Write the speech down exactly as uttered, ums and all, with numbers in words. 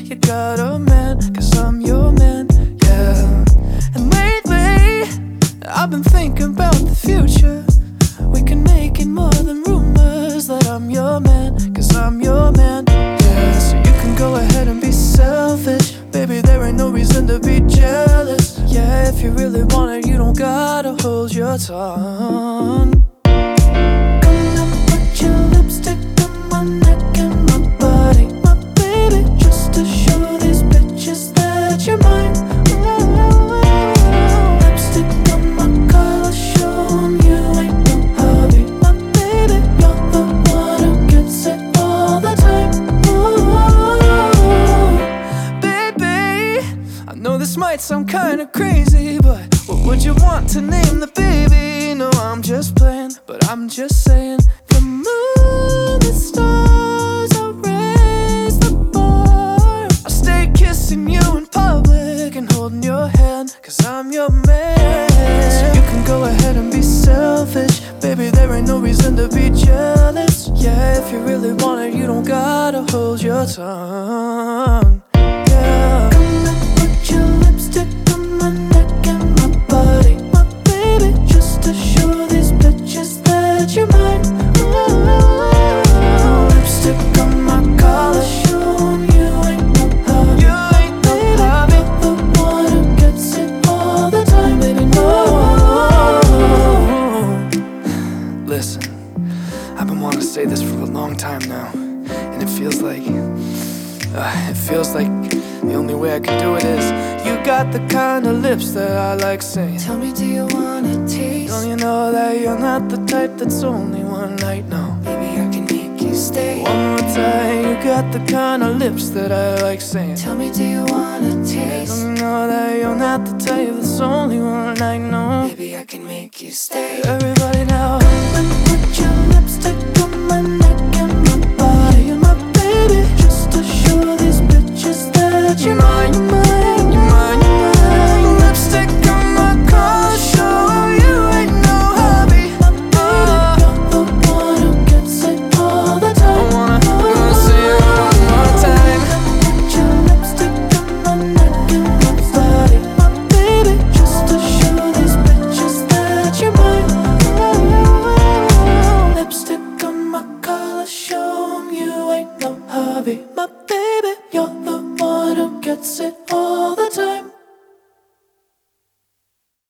you got a man, cause I'm your man, yeah. And lately, I've been thinking about the future. We can make it more than rumors that I'm your man, cause I'm your man, yeah. So you can go ahead and be selfish, baby, there ain't no reason to be jealous. Yeah, if you really want it, you don't gotta hold your tongue. Come and put your lipstick on my neck and my body, my baby, just to show these bitches that you're mine. Ooh, lipstick on my collar, show 'em you ain't no hobby. My baby, you're the one who gets it all the time. Ooh, baby, I know this might sound kinda crazy, but what would you want to name the baby? No, I'm just playing, but I'm just saying. The moon, the stars, I'll raise the bar. I'll stay kissing you in public and holding your hand, cause I'm your man. So you can go ahead and be selfish, baby, there ain't no reason to be jealous. Yeah, if you really want it, you don't gotta hold your tongue, yeah. Come and put your lipstick on my neck and my body, my baby, just to show these bitches that you're mine. Ooh, lipstick on my collar, show 'em you ain't no hobby. You ain't no hobby. The one who gets it all the time, baby, no. Listen, I've been wanting to say this for a long time now, and it feels like uh, it feels like the only way I can do it is, you got the kind of lips that I like saying. Tell me, do you wanna taste? Don't you know that you're not the type that's only one night, no. Maybe I can make you stay. One more time, you got the kind of lips that I like saying. Tell me, do you wanna taste? Don't you know that you're not the type that's only one night, no. Maybe I can make you stay. Everybody now, come and put your lipstick on my neck and my body, my baby, just to show these bitches that you're mine, you're mine, you're mine, you're mine. Lipstick on my collar, show you ain't no hobby. My baby, you're the one who gets it all the time. I wanna, I wanna see it one more time. Put your lipstick on my neck and my body, my baby, just to show these bitches that you're mine. Lipstick on my collar, show 'em you ain't no hobby. My baby, you're the one who gets it all